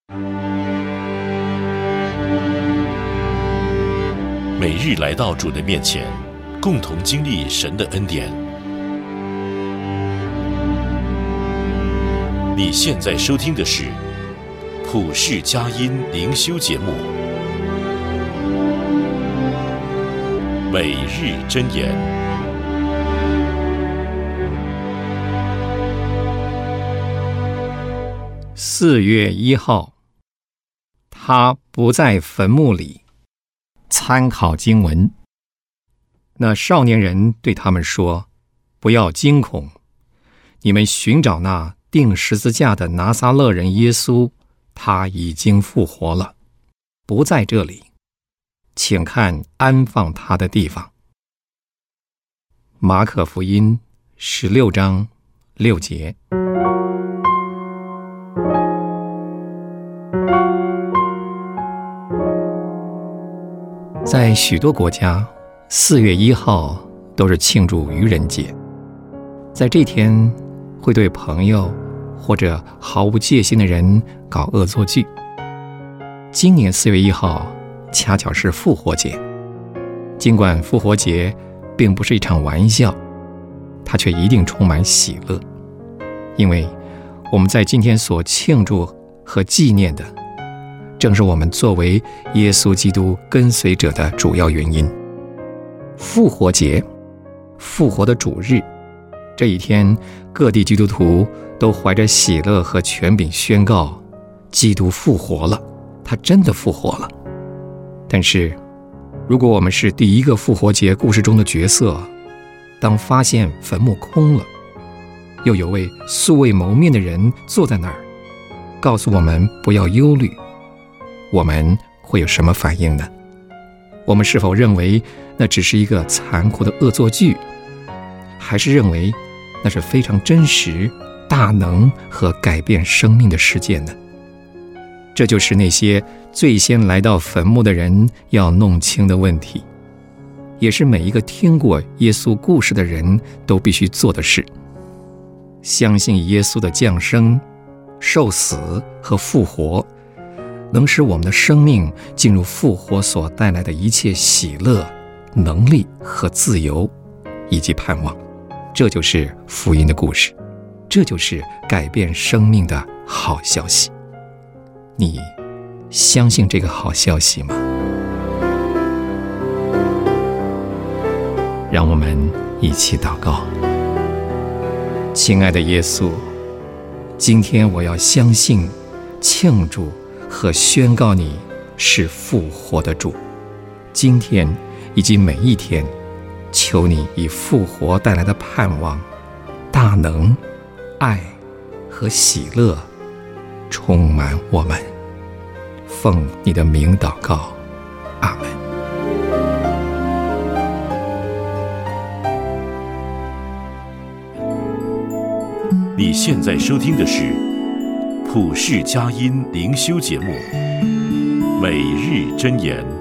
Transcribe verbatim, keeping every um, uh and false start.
每日来到主的面前，共同经历神的恩典。你现在收听的是普世佳音灵修节目，每日箴言。 四月一号，他不在坟墓里。参考经文。那少年人对他们说：不要惊恐，你们寻找那钉十字架的拿撒勒人耶稣，他已经复活了，不在这里，请看安放他的地方。马可福音十六章六节。在许多国家，四月一号都是庆祝愚人节。在这天，会对朋友或者毫无戒心的人搞恶作剧。今年四月一号恰巧是复活节，尽管复活节并不是一场玩笑，它却一定充满喜乐，因为我们在今天所庆祝和纪念的，正是我们作为耶稣基督跟随者的主要原因。复活节，复活的主日，这一天，各地基督徒都怀着喜乐和权柄宣告，基督复活了，他真的复活了。但是，如果我们是第一个复活节故事中的角色，当发现坟墓空了，又有位素未谋面的人坐在那儿，告诉我们不要忧虑，我们会有什么反应呢？我们是否认为那只是一个残酷的恶作剧，还是认为那是非常真实、大能和改变生命的事件呢？这就是那些最先来到坟墓的人要弄清的问题，也是每一个听过耶稣故事的人都必须做的事。相信耶稣的降生、受死和复活，能使我们的生命进入复活所带来的一切喜乐、能力和自由，以及盼望。这就是福音的故事，这就是改变生命的好消息。你相信这个好消息吗？让我们一起祷告。亲爱的耶稣，今天我要相信、庆祝和宣告你是复活的主。今天以及每一天，求你以复活带来的盼望、大能、爱和喜乐充满我们。奉你的名祷告，阿们。 你现在收听的是普世佳音灵修节目，每日箴言。